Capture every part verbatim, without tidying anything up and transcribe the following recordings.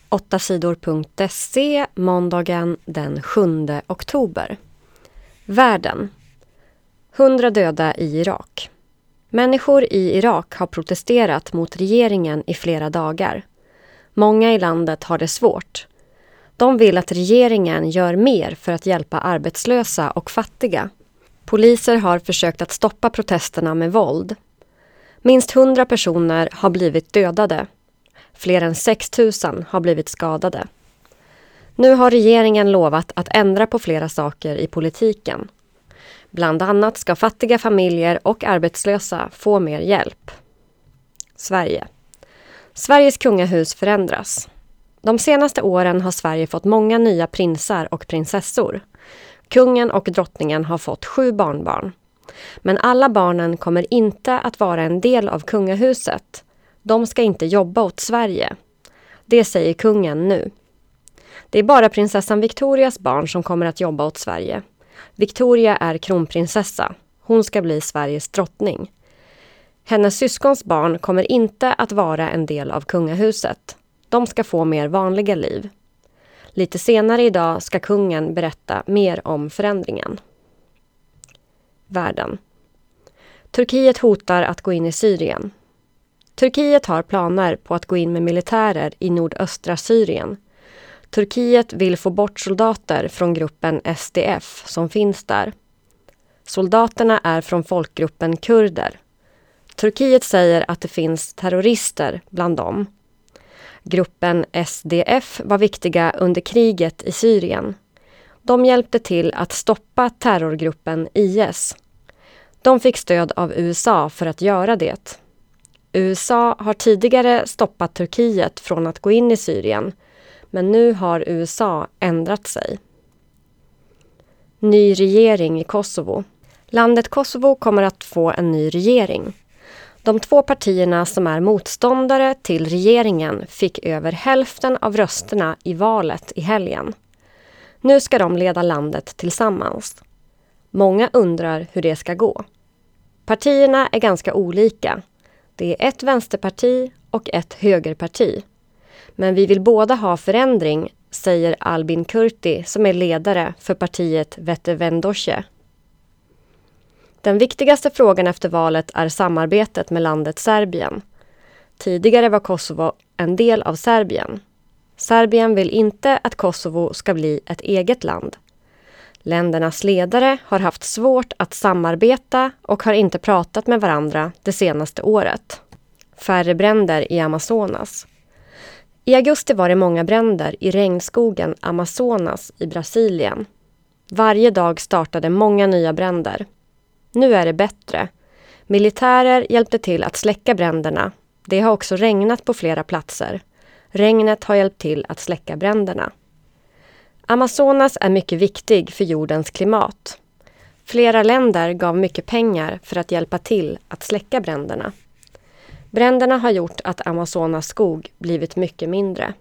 åtta sidor punkt se måndagen den sjunde oktober. Världen. hundra döda i Irak. Människor i Irak har protesterat mot regeringen i flera dagar. Många i landet har det svårt. De vill att regeringen gör mer för att hjälpa arbetslösa och fattiga. Poliser har försökt att stoppa protesterna med våld. Minst hundra personer har blivit dödade. Fler än sex tusen har blivit skadade. Nu har regeringen lovat att ändra på flera saker i politiken. Bland annat ska fattiga familjer och arbetslösa få mer hjälp. Sverige. Sveriges kungahus förändras. De senaste åren har Sverige fått många nya prinsar och prinsessor. Kungen och drottningen har fått sju barnbarn. Men alla barnen kommer inte att vara en del av kungahuset. De ska inte jobba åt Sverige. Det säger kungen nu. Det är bara prinsessan Victorias barn som kommer att jobba åt Sverige. Victoria är kronprinsessa. Hon ska bli Sveriges drottning. Hennes syskons barn kommer inte att vara en del av kungahuset. De ska få mer vanliga liv. Lite senare idag ska kungen berätta mer om förändringen. Världen. Turkiet hotar att gå in i Syrien. Turkiet har planer på att gå in med militärer i nordöstra Syrien. Turkiet vill få bort soldater från gruppen S D F som finns där. Soldaterna är från folkgruppen kurder. Turkiet säger att det finns terrorister bland dem. Gruppen S D F var viktiga under kriget i Syrien. De hjälpte till att stoppa terrorgruppen I S. De fick stöd av U S A för att göra det. U S A har tidigare stoppat Turkiet från att gå in i Syrien, men nu har U S A ändrat sig. Ny regering i Kosovo. Landet Kosovo kommer att få en ny regering. De två partierna som är motståndare till regeringen fick över hälften av rösterna i valet i helgen. Nu ska de leda landet tillsammans. Många undrar hur det ska gå. Partierna är ganska olika. Det är ett vänsterparti och ett högerparti. Men vi vill båda ha förändring, säger Albin Kurti som är ledare för partiet Vetevendosje. Den viktigaste frågan efter valet är samarbetet med landet Serbien. Tidigare var Kosovo en del av Serbien. Serbien vill inte att Kosovo ska bli ett eget land. Ländernas ledare har haft svårt att samarbeta och har inte pratat med varandra det senaste året. Färre bränder i Amazonas. I augusti var det många bränder i regnskogen Amazonas i Brasilien. Varje dag startade många nya bränder. Nu är det bättre. Militärer hjälpte till att släcka bränderna. Det har också regnat på flera platser. Regnet har hjälpt till att släcka bränderna. Amazonas är mycket viktig för jordens klimat. Flera länder gav mycket pengar för att hjälpa till att släcka bränderna. Bränderna har gjort att Amazonas skog blivit mycket mindre.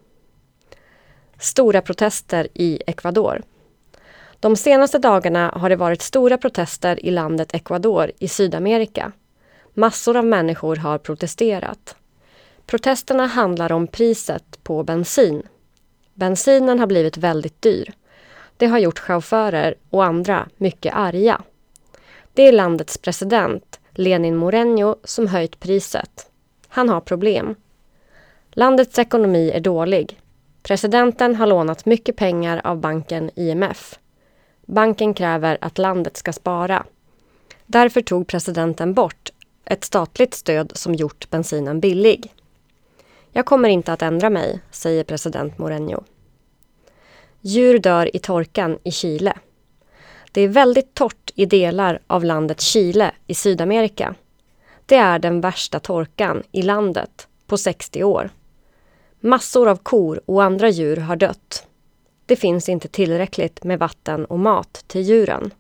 Stora protester i Ecuador. De senaste dagarna har det varit stora protester i landet Ecuador i Sydamerika. Massor av människor har protesterat. Protesterna handlar om priset på bensin. Bensinen har blivit väldigt dyr. Det har gjort chaufförer och andra mycket arga. Det är landets president, Lenin Moreno, som höjt priset. Han har problem. Landets ekonomi är dålig. Presidenten har lånat mycket pengar av banken I M F. Banken kräver att landet ska spara. Därför tog presidenten bort ett statligt stöd som gjort bensinen billig. Jag kommer inte att ändra mig, säger president Moreno. Djur dör i torkan i Chile. Det är väldigt torrt i delar av landet Chile i Sydamerika. Det är den värsta torkan i landet på sextio år. Massor av kor och andra djur har dött. Det finns inte tillräckligt med vatten och mat till djuren.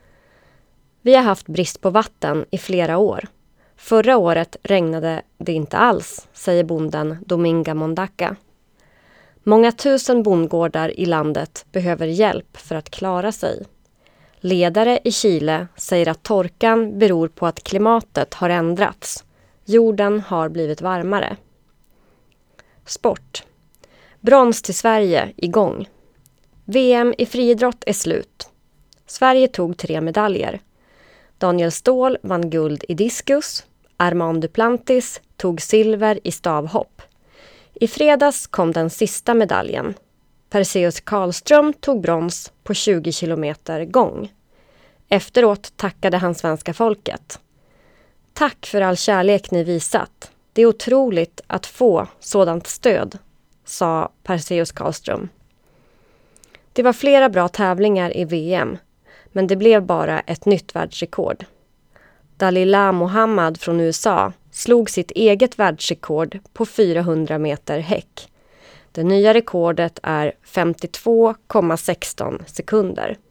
Vi har haft brist på vatten i flera år. Förra året regnade det inte alls, säger bonden Dominga Mondaca. Många tusen bondgårdar i landet behöver hjälp för att klara sig. Ledare i Chile säger att torkan beror på att klimatet har ändrats. Jorden har blivit varmare. Sport. Brons till Sverige igång. V M i friidrott är slut. Sverige tog tre medaljer. Daniel Ståhl vann guld i diskus. Armand Duplantis tog silver i stavhopp. I fredags kom den sista medaljen. Perseus Karlström tog brons på tjugo kilometer gång. Efteråt tackade han svenska folket. Tack för all kärlek ni visat. Det är otroligt att få sådant stöd, sa Perseus Karlström. Det var flera bra tävlingar i V M, men det blev bara ett nytt världsrekord. Dalila Mohammad från U S A slog sitt eget världsrekord på fyrahundra meter häck. Det nya rekordet är femtiotvå komma sexton sekunder.